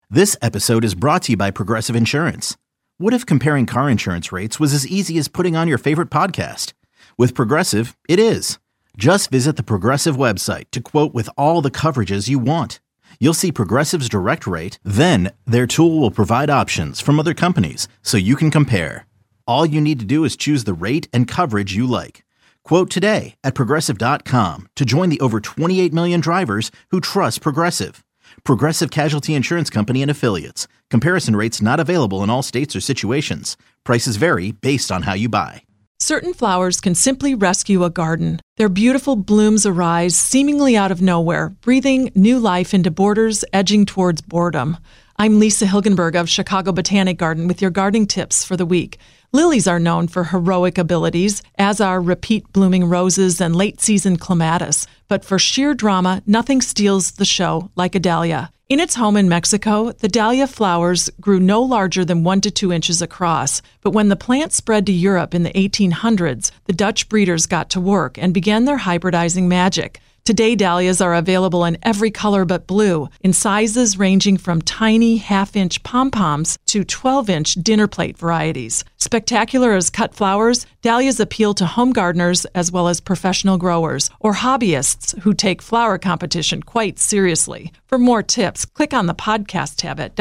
This episode is brought to you by Progressive Insurance. What if comparing car insurance rates was as easy as putting on your favorite podcast? With Progressive, it is. Just visit the Progressive website to quote with all the coverages you want. You'll see Progressive's direct rate, then their tool will provide options from other companies so you can compare. All you need to do is choose the rate and coverage you like. Quote today at Progressive.com to join the over 28 million drivers who trust Progressive. Progressive Casualty Insurance Company and Affiliates. Comparison rates not available in all states or situations. Prices vary based on how you buy. Certain flowers can simply rescue a garden. Their beautiful blooms arise seemingly out of nowhere, breathing new life into borders edging towards boredom. I'm Lisa Hilgenberg of Chicago Botanic Garden with your gardening tips for the week. Lilies are known for heroic abilities, as are repeat blooming roses and late-season clematis. But for sheer drama, nothing steals the show like a dahlia. In its home in Mexico, the dahlia flowers grew no larger than 1 to 2 inches across. But when the plant spread to Europe in the 1800s, the Dutch breeders got to work and began their hybridizing magic. Today, dahlias are available in every color but blue, in sizes ranging from tiny half-inch pom-poms to 12-inch dinner plate varieties. Spectacular as cut flowers, dahlias appeal to home gardeners as well as professional growers or hobbyists who take flower competition quite seriously. For more tips, click on the podcast tab at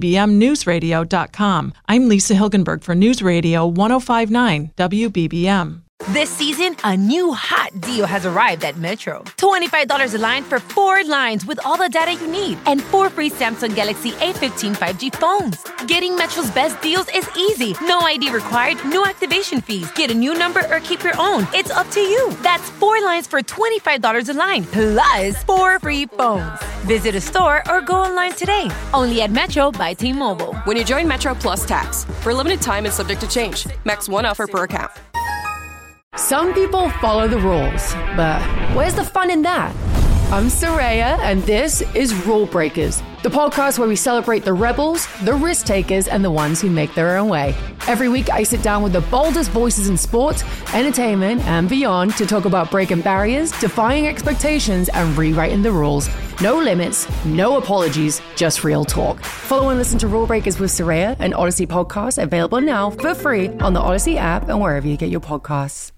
WBBMNewsRadio.com. I'm Lisa Hilgenberg for News Radio 105.9 WBBM. This season, a new hot deal has arrived at Metro. $25 a line for 4 lines with all the data you need and 4 free Samsung Galaxy A15 5G phones. Getting Metro's best deals is easy. No ID required, no activation fees. Get a new number or keep your own. It's up to you. That's 4 lines for $25 a line, plus 4 free phones. Visit a store or go online today. Only at Metro by T-Mobile. When you join Metro Plus Tax, for a limited time and subject to change. Max 1 offer per account. Some people follow the rules, but where's the fun in that? I'm Soraya, and this is Rule Breakers, the podcast where we celebrate the rebels, the risk takers, and the ones who make their own way. Every week, I sit down with the boldest voices in sports, entertainment, and beyond to talk about breaking barriers, defying expectations, and rewriting the rules. No limits, no apologies, just real talk. Follow and listen to Rule Breakers with Soraya, an Odyssey podcast available now for free on the Odyssey app and wherever you get your podcasts.